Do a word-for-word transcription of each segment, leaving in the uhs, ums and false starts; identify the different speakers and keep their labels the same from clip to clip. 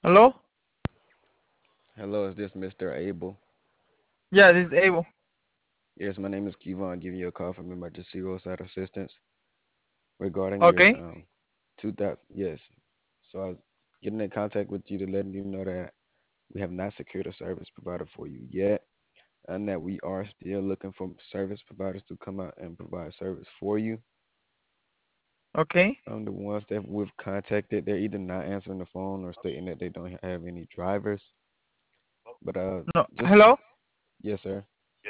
Speaker 1: Hello?
Speaker 2: Hello, is this Mister Abel?
Speaker 1: Yeah, this is Abel.
Speaker 2: Yes, my name is Kevon. Giving you a call from Emergency Roadside Assistance regarding your
Speaker 1: Okay.
Speaker 2: um two thousand. Yes, so I was getting in contact with you to let you know that we have not secured a service provider for you yet, and that we are still looking for service providers to come out and provide service for you.
Speaker 1: Okay.
Speaker 2: Um, the ones that we've contacted, they're either not answering the phone or stating that they don't have any drivers. But uh,
Speaker 1: No.
Speaker 2: just
Speaker 1: Hello?
Speaker 2: yes, sir.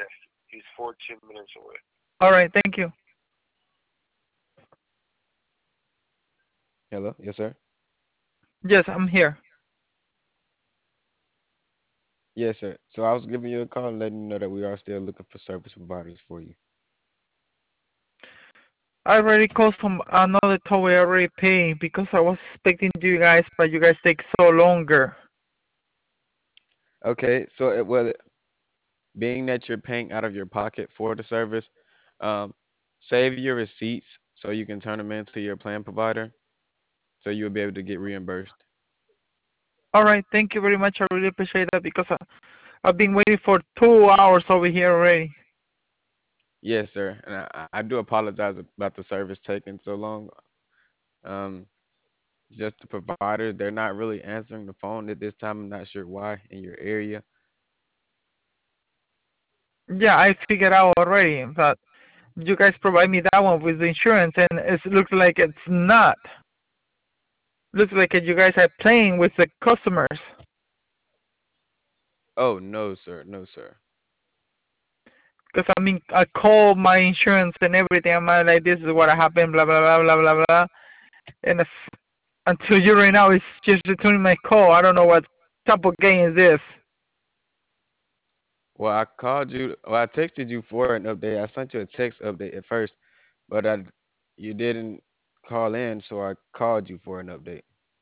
Speaker 1: All right, thank you.
Speaker 2: Hello, yes, sir.
Speaker 1: Yes, I'm here.
Speaker 2: Yes, sir. So I was giving you a call and letting you know that we are still looking for service providers for you.
Speaker 1: I already called from another toll I already paid because I was expecting you guys, but you guys take so longer.
Speaker 2: Okay, so it, well, being that you're paying out of your pocket for the service, um, save your receipts so you can turn them into your plan provider, so you'll be able to get reimbursed.
Speaker 1: All right, thank you very much. I really appreciate that because I, I've been waiting for two hours over here already.
Speaker 2: Yes, sir. And I, I do apologize about the service taking so long. Um, just the providers, they're not really answering the phone at this time. I'm not sure why in your area.
Speaker 1: Yeah, I figured out already, but you guys provide me that one with the insurance, and it looks like it's not. Looks like you guys are playing with the customers.
Speaker 2: Oh, no, sir. No, sir.
Speaker 1: Because I mean, I called my insurance and everything. I'm like, this is what happened, blah blah blah blah blah blah. And if, until you right now, it's just returning my call. I don't know what type of game is this.
Speaker 2: Well, I called you. Well, I texted you for an update. I sent you a text update at first, but I you didn't call in, so I called you for an update.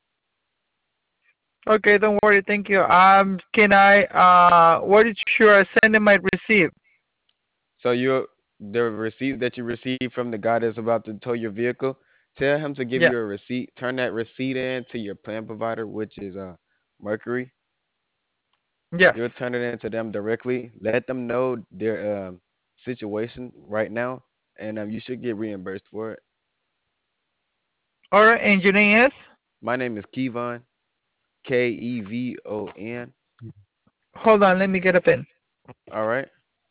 Speaker 1: Okay, don't worry. Thank you. Um, can I? Uh, what is sure? I send in my receipt.
Speaker 2: So you the receipt that you received from the guy that's about to tow your vehicle, tell him to give
Speaker 1: Yeah.
Speaker 2: you a receipt. Turn that receipt in to your plan provider, which is uh Mercury.
Speaker 1: Yes.
Speaker 2: You'll turn it into them directly. Let them know their um situation right now, and um you should get reimbursed for it.
Speaker 1: All right. And your name is?
Speaker 2: My name is Kevon, K E V O N.
Speaker 1: Hold on. Let me get a pen.
Speaker 2: All right.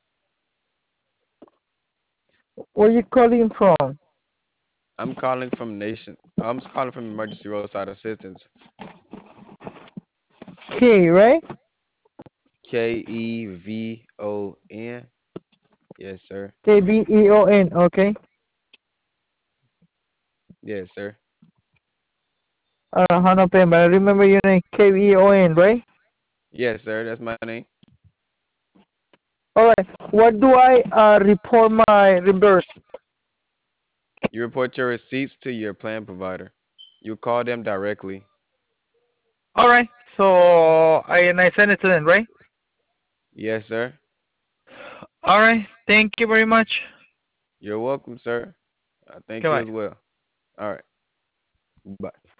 Speaker 1: Where you calling from?
Speaker 2: I'm calling from Nation. I'm calling from Emergency Roadside Assistance.
Speaker 1: K, right?
Speaker 2: K E V O N. Yes, sir.
Speaker 1: K B E O N. Okay.
Speaker 2: Yes, sir.
Speaker 1: I don't have no pen, but I remember your name. K B E O N, right?
Speaker 2: Yes, sir. That's my name.
Speaker 1: All right. What do I uh report my reimburse?
Speaker 2: You report your receipts to your plan provider. You call them directly.
Speaker 1: All right. So I and I send it to them, right?
Speaker 2: Yes, sir.
Speaker 1: All right. Thank you very much.
Speaker 2: You're welcome, sir. I thank you
Speaker 1: Goodbye.
Speaker 2: as well. All right. Bye.